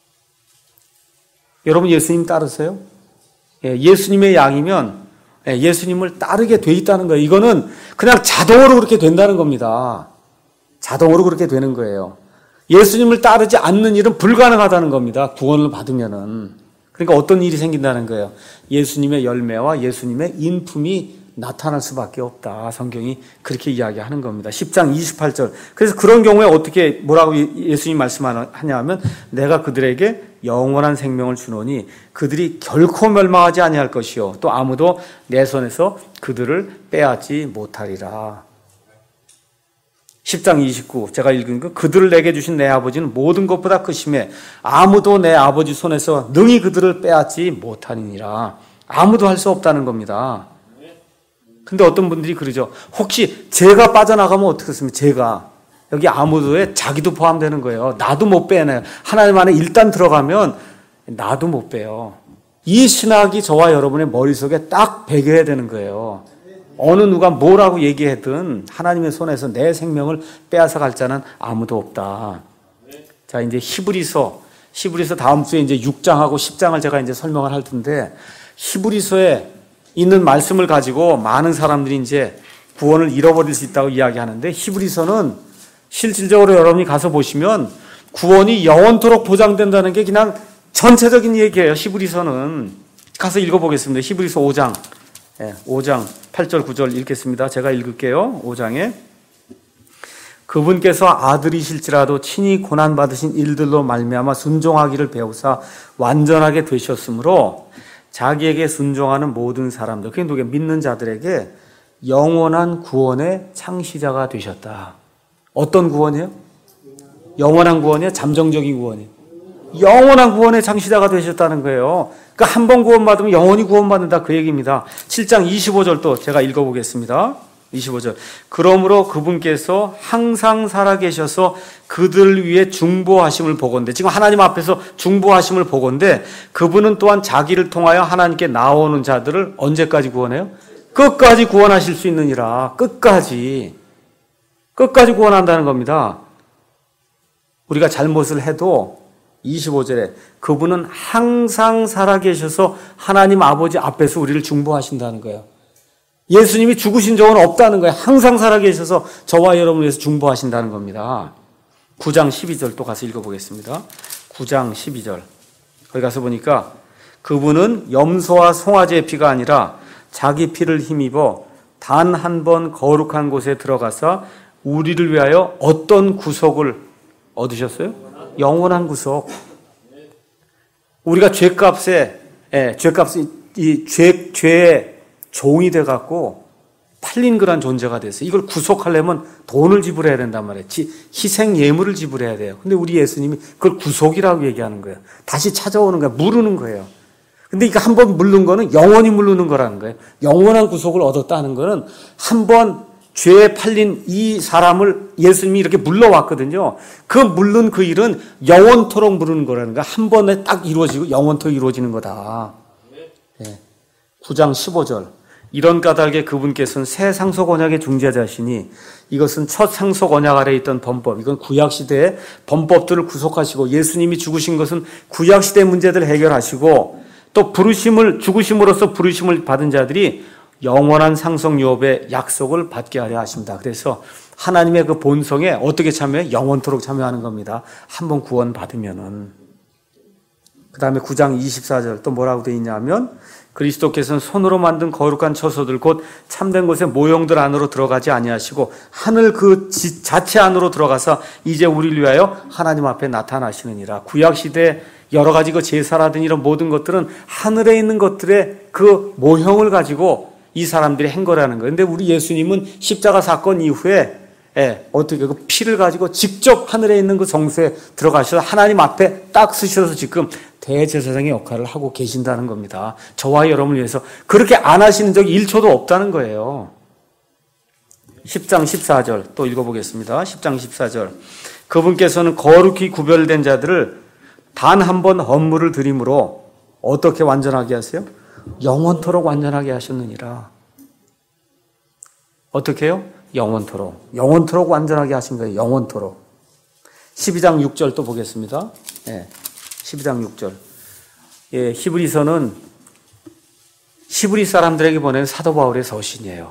여러분 예수님 따르세요? 예수님의 양이면 예수님을 따르게 돼 있다는 거예요. 이거는 그냥 자동으로 그렇게 된다는 겁니다. 자동으로 그렇게 되는 거예요. 예수님을 따르지 않는 일은 불가능하다는 겁니다. 구원을 받으면은. 그러니까 어떤 일이 생긴다는 거예요. 예수님의 열매와 예수님의 인품이 나타날 수밖에 없다. 성경이 그렇게 이야기하는 겁니다. 십 장 이십팔 절. 그래서 그런 경우에 어떻게 뭐라고 예수님이 말씀하냐 하면 내가 그들에게 영원한 생명을 주노니 그들이 결코 멸망하지 아니할 것이요 또 아무도 내 손에서 그들을 빼앗지 못하리라. 십 장 이십구 제가 읽은 거 그들을 내게 주신 내 아버지는 모든 것보다 크심에 아무도 내 아버지 손에서 능히 그들을 빼앗지 못하니라. 아무도 할 수 없다는 겁니다. 근데 어떤 분들이 그러죠. 혹시 제가 빠져나가면 어떻겠습니까? 제가. 여기 아무도에 자기도 포함되는 거예요. 나도 못 빼내요. 하나님 안에 일단 들어가면 나도 못 빼요. 이 신학이 저와 여러분의 머릿속에 딱 배겨야 되는 거예요. 어느 누가 뭐라고 얘기했든 하나님의 손에서 내 생명을 빼앗아 갈 자는 아무도 없다. 자, 이제 히브리서, 히브리서 다음 주에 이제 육 장하고 십 장을 제가 이제 설명을 할 텐데 히브리서에 있는 말씀을 가지고 많은 사람들이 이제 구원을 잃어버릴 수 있다고 이야기하는데 히브리서는 실질적으로 여러분이 가서 보시면 구원이 영원토록 보장된다는 게 그냥 전체적인 얘기예요. 히브리서는. 가서 읽어보겠습니다. 히브리서 오 장. 오 장 팔 절 구 절 읽겠습니다. 제가 읽을게요. 오 장에. 그분께서 아들이실지라도 친히 고난받으신 일들로 말미암아 순종하기를 배우사 완전하게 되셨으므로 자기에게 순종하는 모든 사람들, 그게 누구게 믿는 자들에게 영원한 구원의 창시자가 되셨다. 어떤 구원이에요? 영원한 구원이야? 잠정적인 구원이야? 영원한 구원의 창시자가 되셨다는 거예요. 그러니까 한 번 구원받으면 영원히 구원받는다 그 얘기입니다. 칠 장 이십오 절도 제가 읽어보겠습니다. 이십오 절. 그러므로 그분께서 항상 살아계셔서 그들 위해 중보하심을 보건대. 지금 하나님 앞에서 중보하심을 보건대 그분은 또한 자기를 통하여 하나님께 나오는 자들을 언제까지 구원해요? 끝까지 구원하실 수 있느니라. 끝까지. 끝까지 구원한다는 겁니다. 우리가 잘못을 해도 이십오 절에 그분은 항상 살아계셔서 하나님 아버지 앞에서 우리를 중보하신다는 거예요. 예수님이 죽으신 적은 없다는 거예요. 항상 살아계셔서 저와 여러분을 위해서 중보하신다는 겁니다. 구 장 십이 절 또 가서 읽어보겠습니다. 구 장 십이 절. 거기 가서 보니까 그분은 염소와 송아지의 피가 아니라 자기 피를 힘입어 단 한 번 거룩한 곳에 들어가서 우리를 위하여 어떤 구속을 얻으셨어요? 영원한 구속. 우리가 죄값에, 예, 죄값이, 이 죄, 죄의 종이 돼갖고 팔린 그런 존재가 됐어요. 이걸 구속하려면 돈을 지불해야 된단 말이에요. 희생 예물을 지불해야 돼요. 근데 우리 예수님이 그걸 구속이라고 얘기하는 거예요. 다시 찾아오는 거예요. 물르는 거예요. 근데 이거 한 번 물른 거는 영원히 물르는 거라는 거예요. 영원한 구속을 얻었다는 거는 한 번 죄에 팔린 이 사람을 예수님이 이렇게 물러왔거든요. 그 물른 그 일은 영원토록 물르는 거라는 거야. 한 번에 딱 이루어지고 영원토록 이루어지는 거다. 네. 구 장 십오 절. 이런 까닭에 그분께서는 새 상속 언약의 중재자시니 이것은 첫 상속 언약 아래에 있던 범법, 이건 구약시대의 범법들을 구속하시고 예수님이 죽으신 것은 구약시대 문제들을 해결하시고 또 부르심을, 죽으심으로써 부르심을 받은 자들이 영원한 상속 유업의 약속을 받게 하려 하십니다. 그래서 하나님의 그 본성에 어떻게 참여해? 영원토록 참여하는 겁니다. 한번 구원 받으면은. 그 다음에 구 장 이십사 절 또 뭐라고 되어 있냐면 그리스도께서는 손으로 만든 거룩한 처소들 곧 참된 곳의 모형들 안으로 들어가지 아니하시고 하늘 그 자체 안으로 들어가서 이제 우리를 위하여 하나님 앞에 나타나시느니라. 구약시대 여러 가지 그 제사라든 이런 모든 것들은 하늘에 있는 것들의 그 모형을 가지고 이 사람들이 한 거라는 거예요. 근데 우리 예수님은 십자가 사건 이후에 예, 어떻게 그 피를 가지고 직접 하늘에 있는 그 성소에 들어가셔서 하나님 앞에 딱 쓰셔서 지금 대제사장의 역할을 하고 계신다는 겁니다. 저와 여러분을 위해서 그렇게 안 하시는 적이 일 초도 없다는 거예요. 십 장 십사 절 또 읽어보겠습니다. 십 장 십사 절. 그분께서는 거룩히 구별된 자들을 단 한 번 헌물을 드림으로 어떻게 완전하게 하세요? 영원토록 완전하게 하셨느니라. 어떻게 해요? 영원토록. 영원토록 완전하게 하신 거예요. 영원토록. 십이 장 육 절 또 보겠습니다. 예, 십이 장 육 절. 예, 히브리서는 히브리 사람들에게 보낸 사도 바울의 서신이에요.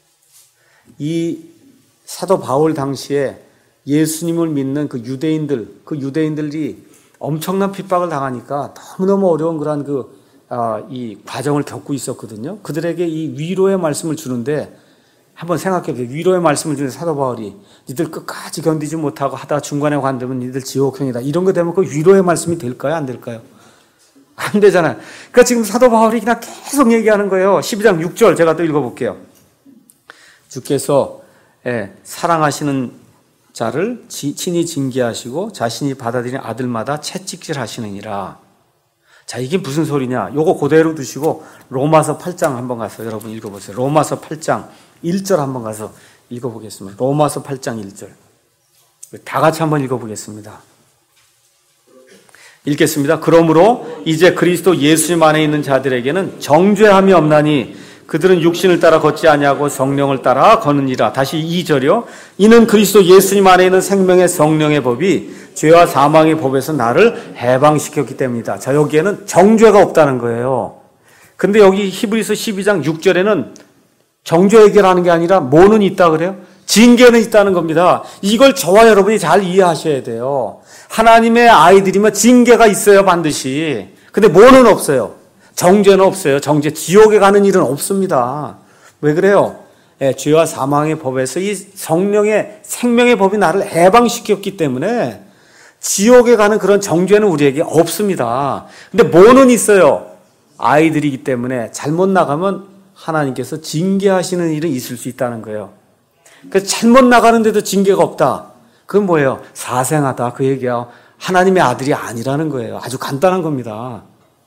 이 사도 바울 당시에 예수님을 믿는 그 유대인들, 그 유대인들이 엄청난 핍박을 당하니까 너무너무 어려운 그런 그, 아, 이 과정을 겪고 있었거든요. 그들에게 이 위로의 말씀을 주는데 한번 생각해 보세요. 위로의 말씀을 주는 사도 바울이 니들 끝까지 견디지 못하고 하다가 중간에 관두면 니들 지옥형이다. 이런 거 되면 그 위로의 말씀이 될까요? 안 될까요? 안 되잖아요. 그러니까 지금 사도 바울이 그냥 계속 얘기하는 거예요. 십이 장 육 절 제가 또 읽어볼게요. 주께서 예, 사랑하시는 자를 지, 친히 징계하시고 자신이 받아들인 아들마다 채찍질 하시느니라. 자, 이게 무슨 소리냐? 요거 그대로 두시고 로마서 팔 장 한번 가서 여러분 읽어보세요. 로마서 팔 장 일 절 한번 가서 읽어보겠습니다. 로마서 팔 장 일 절. 다 같이 한번 읽어보겠습니다. 읽겠습니다. 그러므로 이제 그리스도 예수님 안에 있는 자들에게는 정죄함이 없나니 그들은 육신을 따라 걷지 아니하고 성령을 따라 거느니라. 다시 이 절이요. 이는 그리스도 예수님 안에 있는 생명의 성령의 법이 죄와 사망의 법에서 나를 해방시켰기 때문이다. 자, 여기에는 정죄가 없다는 거예요. 근데 여기 히브리서 십이 장 육 절에는 정죄 해결하는 게 아니라 뭐는 있다 그래요? 징계는 있다는 겁니다. 이걸 저와 여러분이 잘 이해하셔야 돼요. 하나님의 아이들이면 징계가 있어요, 반드시. 근데 뭐는 없어요? 정죄는 없어요. 정죄, 지옥에 가는 일은 없습니다. 왜 그래요? 예, 죄와 사망의 법에서 이 성령의 생명의 법이 나를 해방시켰기 때문에 지옥에 가는 그런 정죄는 우리에게 없습니다. 근데 뭐는 있어요? 아이들이기 때문에 잘못 나가면 하나님께서 징계하시는 일은 있을 수 있다는 거예요. 그래서 잘못 나가는데도 징계가 없다. 그건 뭐예요? 사생하다. 그 얘기야. 하나님의 아들이 아니라는 거예요. 아주 간단한 겁니다.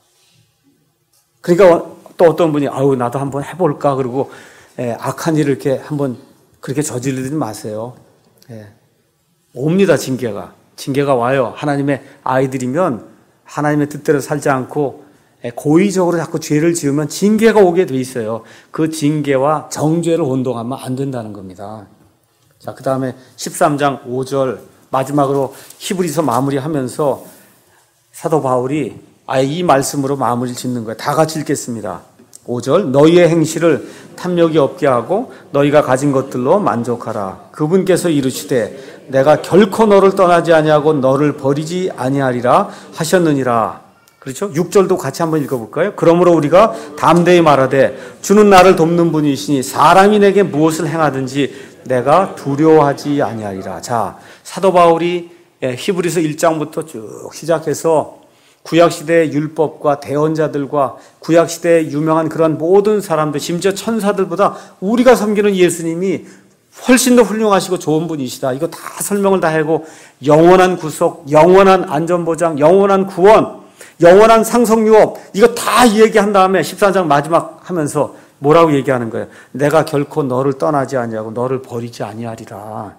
그러니까 또 어떤 분이 아유 나도 한번 해볼까 그러고 예, 악한 일을 이렇게 한번 그렇게 저지르지 마세요. 예. 옵니다. 징계가. 징계가 와요. 하나님의 아이들이면 하나님의 뜻대로 살지 않고 고의적으로 자꾸 죄를 지으면 징계가 오게 돼 있어요. 그 징계와 정죄를 혼동하면 안 된다는 겁니다. 자, 그 다음에 십삼 장 오 절 마지막으로 히브리서 마무리하면서 사도 바울이 아예 이 말씀으로 마무리를 짓는 거예요. 다 같이 읽겠습니다. 오 절 너희의 행실을 탐욕이 없게 하고 너희가 가진 것들로 만족하라. 그분께서 이르시되 내가 결코 너를 떠나지 아니하고 너를 버리지 아니하리라 하셨느니라. 그렇죠? 육 절도 같이 한번 읽어볼까요? 그러므로 우리가 담대히 말하되 주는 나를 돕는 분이시니 사람이 내게 무엇을 행하든지 내가 두려워하지 아니하리라. 자, 사도 바울이 히브리서 일 장부터 쭉 시작해서 구약시대의 율법과 대언자들과 구약시대의 유명한 그런 모든 사람들, 심지어 천사들보다 우리가 섬기는 예수님이 훨씬 더 훌륭하시고 좋은 분이시다. 이거 다 설명을 다 하고 영원한 구속, 영원한 안전보장, 영원한 구원, 영원한 상속유업 이거 다 얘기한 다음에 십사 장 마지막 하면서 뭐라고 얘기하는 거예요? 내가 결코 너를 떠나지 아니하고 너를 버리지 아니하리라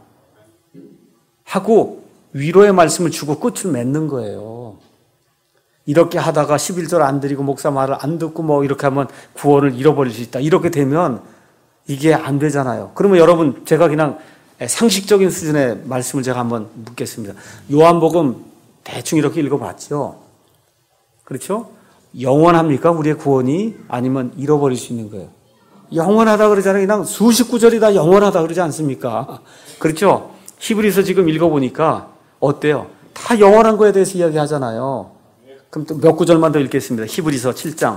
하고 위로의 말씀을 주고 끝을 맺는 거예요. 이렇게 하다가 십일 절 안 드리고 목사 말을 안 듣고 뭐 이렇게 하면 구원을 잃어버릴 수 있다. 이렇게 되면 이게 안 되잖아요. 그러면 여러분 제가 그냥 상식적인 수준의 말씀을 제가 한번 묻겠습니다. 요한복음 대충 이렇게 읽어봤죠. 그렇죠? 영원합니까? 우리의 구원이? 아니면 잃어버릴 수 있는 거예요. 영원하다 그러잖아요. 그냥 수십 구절이 다 영원하다 그러지 않습니까? 그렇죠? 히브리서 지금 읽어보니까 어때요? 다 영원한 거에 대해서 이야기하잖아요. 그럼 또 몇 구절만 더 읽겠습니다. 히브리서 칠 장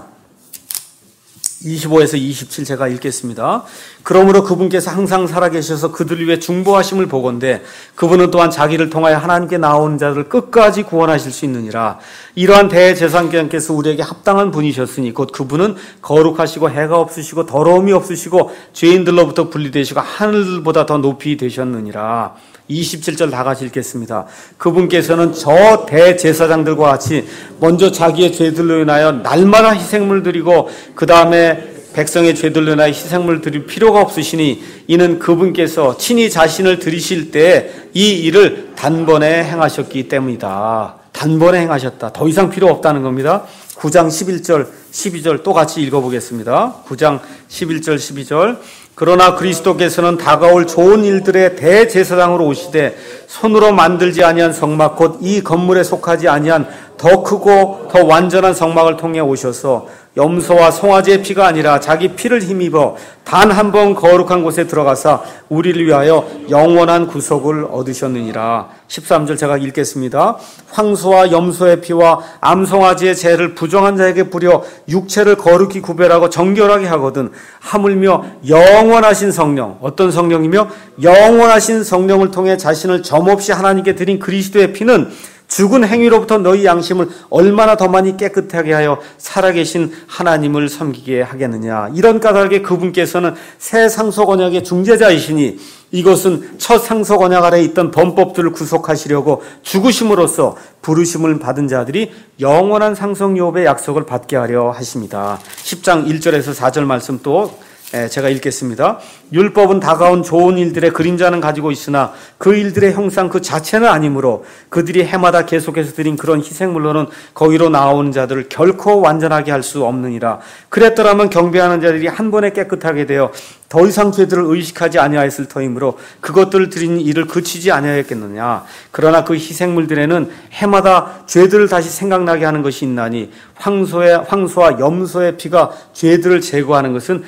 이십오에서 이십칠 제가 읽겠습니다. 그러므로 그분께서 항상 살아계셔서 그들을 위해 중보하심을 보건대 그분은 또한 자기를 통하여 하나님께 나오는 자들을 끝까지 구원하실 수 있느니라. 이러한 대제사장께서 우리에게 합당한 분이셨으니 곧 그분은 거룩하시고 해가 없으시고 더러움이 없으시고 죄인들로부터 분리되시고 하늘보다 더 높이 되셨느니라. 이십칠 절 다 같이 읽겠습니다. 그분께서는 저 대제사장들과 같이 먼저 자기의 죄들로 인하여 날마다 희생물 드리고 그 다음에 백성의 죄들로 인하여 희생물 드릴 필요가 없으시니 이는 그분께서 친히 자신을 드리실 때 이 일을 단번에 행하셨기 때문이다. 단번에 행하셨다. 더 이상 필요 없다는 겁니다. 구 장 십일 절 십이 절 또 같이 읽어보겠습니다. 구 장 십일 절 십이 절 그러나 그리스도께서는 다가올 좋은 일들의 대제사장으로 오시되 손으로 만들지 아니한 성막 곧 이 건물에 속하지 아니한 더 크고 더 완전한 성막을 통해 오셔서 염소와 송아지의 피가 아니라 자기 피를 힘입어 단 한 번 거룩한 곳에 들어가사 우리를 위하여 영원한 구속을 얻으셨느니라. 십삼 절 제가 읽겠습니다. 황소와 염소의 피와 암송아지의 죄를 부정한 자에게 뿌려 육체를 거룩히 구별하고 정결하게 하거든 하물며 영원하신 성령, 어떤 성령이며 영원하신 성령을 통해 자신을 점없이 하나님께 드린 그리스도의 피는 죽은 행위로부터 너희 양심을 얼마나 더 많이 깨끗하게 하여 살아계신 하나님을 섬기게 하겠느냐. 이런 까닭에 그분께서는 새 상속 언약의 중재자이시니 이것은 첫 상속 언약 아래에 있던 범법들을 구속하시려고 죽으심으로써 부르심을 받은 자들이 영원한 상속 유업의 약속을 받게 하려 하십니다. 십 장 일 절에서 사 절 말씀 또 제가 읽겠습니다. 율법은 다가온 좋은 일들의 그림자는 가지고 있으나 그 일들의 형상 그 자체는 아니므로 그들이 해마다 계속해서 드린 그런 희생물로는 거기로 나오는 자들을 결코 완전하게 할 수 없느니라. 그랬더라면 경배하는 자들이 한 번에 깨끗하게 되어 더 이상 죄들을 의식하지 아니하였을 터이므로 그것들을 드리는 일을 그치지 아니하였겠느냐. 그러나 그 희생물들에는 해마다 죄들을 다시 생각나게 하는 것이 있나니 황소의, 황소와 염소의 피가 죄들을 제거하는 것은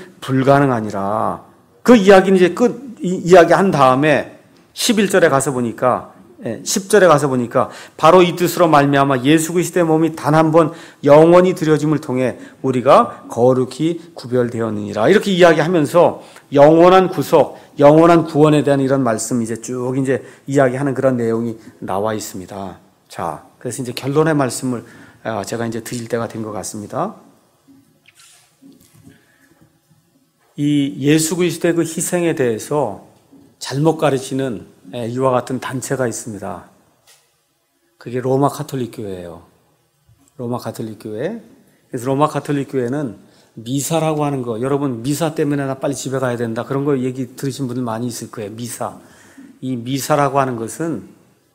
불가능하니라. 그 이야기는 이제 끝 이야기 한 다음에 십일 절에 가서 보니까 십 절에 가서 보니까 바로 이 뜻으로 말미암아 예수 그리스도의 몸이 단 한 번 영원히 드려짐을 통해 우리가 거룩히 구별되었느니라. 이렇게 이야기하면서 영원한 구속, 영원한 구원에 대한 이런 말씀 이제 쭉 이제 이야기하는 그런 내용이 나와 있습니다. 자, 그래서 이제 결론의 말씀을 제가 이제 드릴 때가 된 것 같습니다. 이 예수 그리스도의 그 희생에 대해서 잘못 가르치는 이와 같은 단체가 있습니다. 그게 로마 가톨릭 교회예요. 로마 가톨릭 교회. 그래서 로마 가톨릭 교회는 미사라고 하는 거, 여러분 미사 때문에 나 빨리 집에 가야 된다 그런 거 얘기 들으신 분들 많이 있을 거예요. 미사. 이 미사라고 하는 것은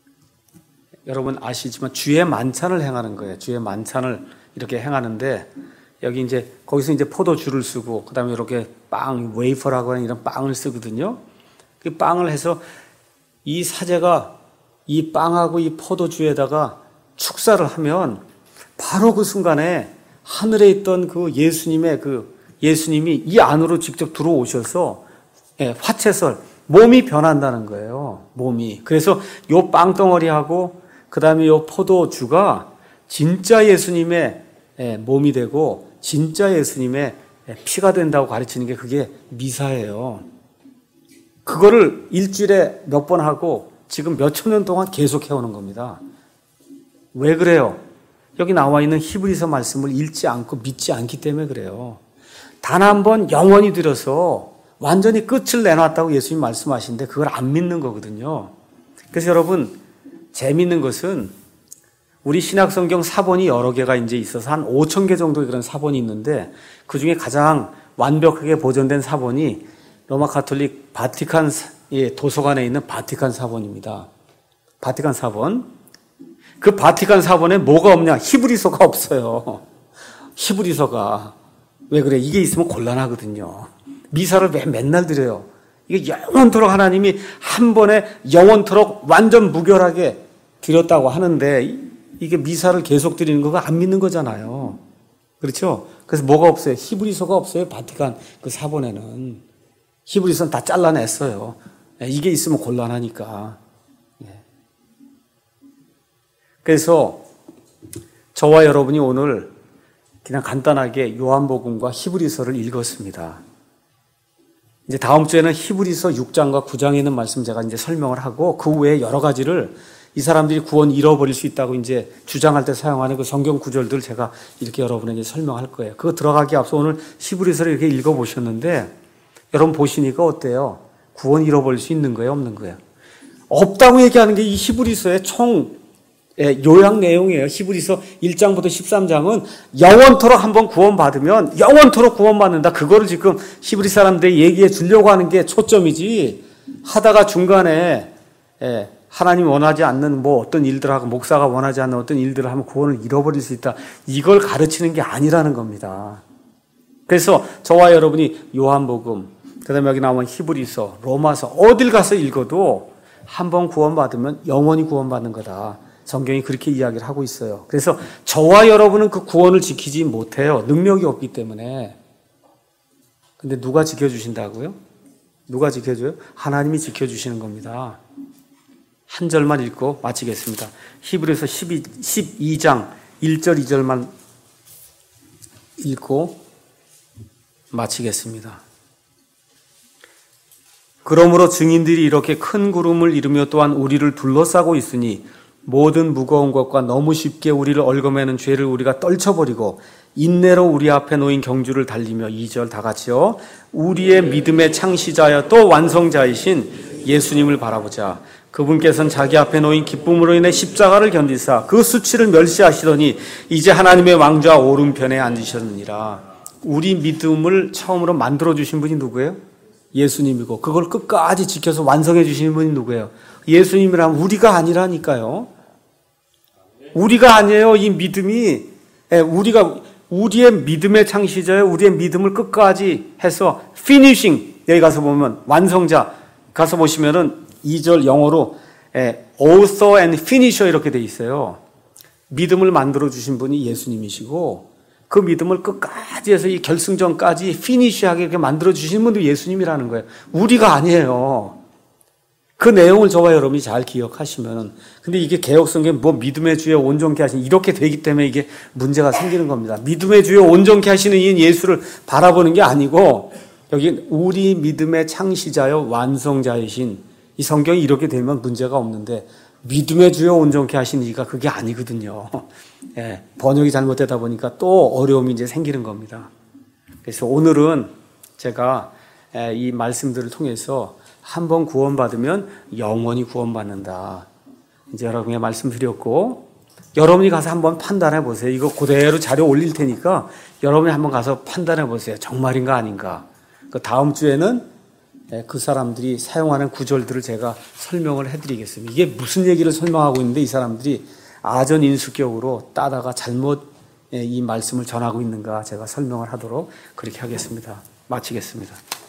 여러분 아시지만 주의 만찬을 행하는 거예요. 주의 만찬을 이렇게 행하는데 여기 이제 거기서 이제 포도주를 쓰고 그다음에 이렇게 빵, 웨이퍼라고 하는 이런 빵을 쓰거든요. 그 빵을 해서 이 사제가 이 빵하고 이 포도주에다가 축사를 하면 바로 그 순간에 하늘에 있던 그 예수님의 그 예수님이 이 안으로 직접 들어오셔서 예, 화채설 몸이 변한다는 거예요. 몸이. 그래서 요 빵덩어리하고 그다음에 요 포도주가 진짜 예수님의 예, 몸이 되고 진짜 예수님의 예, 피가 된다고 가르치는 게 그게 미사예요. 그거를 일주일에 몇 번 하고 지금 몇천 년 동안 계속 해오는 겁니다. 왜 그래요? 여기 나와 있는 히브리서 말씀을 읽지 않고 믿지 않기 때문에 그래요. 단 한 번 영원히 들여서 완전히 끝을 내놨다고 예수님 말씀하시는데 그걸 안 믿는 거거든요. 그래서 여러분 재밌는 것은 우리 신약성경 사본이 여러 개가 이제 있어서 한 오천 개 정도의 그런 사본이 있는데 그 중에 가장 완벽하게 보존된 사본이 로마 가톨릭 바티칸 도서관에 있는 바티칸 사본입니다. 바티칸 사본. 그 바티칸 사본에 뭐가 없냐? 히브리서가 없어요. 히브리서가. 왜 그래? 이게 있으면 곤란하거든요. 미사를 매, 맨날 드려요. 이게 영원토록 하나님이 한 번에 영원토록 완전 무결하게 드렸다고 하는데 이게 미사를 계속 드리는 거가 안 믿는 거잖아요. 그렇죠? 그래서 뭐가 없어요? 히브리서가 없어요. 바티칸 그 사본에는. 히브리서는 다 잘라냈어요. 이게 있으면 곤란하니까. 그래서 저와 여러분이 오늘 그냥 간단하게 요한복음과 히브리서를 읽었습니다. 이제 다음 주에는 히브리서 육 장과 구 장에 있는 말씀 제가 이제 설명을 하고 그 외에 여러 가지를 이 사람들이 구원 잃어버릴 수 있다고 이제 주장할 때 사용하는 그 성경 구절들을 제가 이렇게 여러분에게 설명할 거예요. 그거 들어가기 앞서 오늘 히브리서를 이렇게 읽어보셨는데 여러분 보시니까 어때요? 구원 잃어버릴 수 있는 거예요? 없는 거예요? 없다고 얘기하는 게 이 히브리서의 총 요약 내용이에요. 히브리서 일 장부터 십삼 장은 영원토록 한번 구원받으면 영원토록 구원받는다. 그거를 지금 히브리 사람들이 얘기해 주려고 하는 게 초점이지 하다가 중간에 하나님 원하지 않는 뭐 어떤 일들하고 목사가 원하지 않는 어떤 일들을 하면 구원을 잃어버릴 수 있다. 이걸 가르치는 게 아니라는 겁니다. 그래서 저와 여러분이 요한복음, 그 다음에 여기 나오는 히브리서, 로마서 어딜 가서 읽어도 한번 구원받으면 영원히 구원받는 거다. 성경이 그렇게 이야기를 하고 있어요. 그래서 저와 여러분은 그 구원을 지키지 못해요. 능력이 없기 때문에. 근데 누가 지켜주신다고요? 누가 지켜줘요? 하나님이 지켜주시는 겁니다. 한 절만 읽고 마치겠습니다. 히브리서 십이, 십이 장 일 절 이 절만 읽고 마치겠습니다. 그러므로 증인들이 이렇게 큰 구름을 이루며 또한 우리를 둘러싸고 있으니 모든 무거운 것과 너무 쉽게 우리를 얽어매는 죄를 우리가 떨쳐버리고 인내로 우리 앞에 놓인 경주를 달리며 이 절 다 같이요. 우리의 믿음의 창시자여 또 완성자이신 예수님을 바라보자. 그분께서는 자기 앞에 놓인 기쁨으로 인해 십자가를 견디사 그 수치를 멸시하시더니 이제 하나님의 왕좌 오른편에 앉으셨느니라. 우리 믿음을 처음으로 만들어주신 분이 누구예요? 예수님이고 그걸 끝까지 지켜서 완성해 주시는 분이 누구예요? 예수님이라면 우리가 아니라니까요. 우리가 아니에요. 이 믿음이 우리가 우리의 믿음의 창시자예요. 우리의 믿음을 끝까지 해서 피니싱 여기 가서 보면 완성자 가서 보시면은 이 절 영어로 author and finisher 이렇게 돼 있어요. 믿음을 만들어 주신 분이 예수님이시고 그 믿음을 끝까지 해서 이 결승전까지 피니시하게 이렇게 만들어 주신 분도 예수님이라는 거예요. 우리가 아니에요. 그 내용을 저와 여러분이 잘 기억하시면 근데 이게 개혁성경에 뭐 믿음의 주에 온전케 하신 이렇게 되기 때문에 이게 문제가 생기는 겁니다. 믿음의 주에 온전케 하시는 이 예수를 바라보는 게 아니고 여기 우리 믿음의 창시자여 완성자이신 이 성경이 이렇게 되면 문제가 없는데 믿음의 주에 온전케 하신 이가 그게 아니거든요. 예, 번역이 잘못되다 보니까 또 어려움이 이제 생기는 겁니다. 그래서 오늘은 제가 이 말씀들을 통해서 한 번 구원받으면 영원히 구원받는다. 이제 여러분에게 말씀드렸고, 여러분이 가서 한번 판단해 보세요. 이거 그대로 자료 올릴 테니까 여러분이 한번 가서 판단해 보세요. 정말인가 아닌가. 그 다음 주에는 그 사람들이 사용하는 구절들을 제가 설명을 해드리겠습니다. 이게 무슨 얘기를 설명하고 있는데 이 사람들이 아전인수격으로 따다가 잘못 이 말씀을 전하고 있는가 제가 설명을 하도록 그렇게 하겠습니다. 마치겠습니다.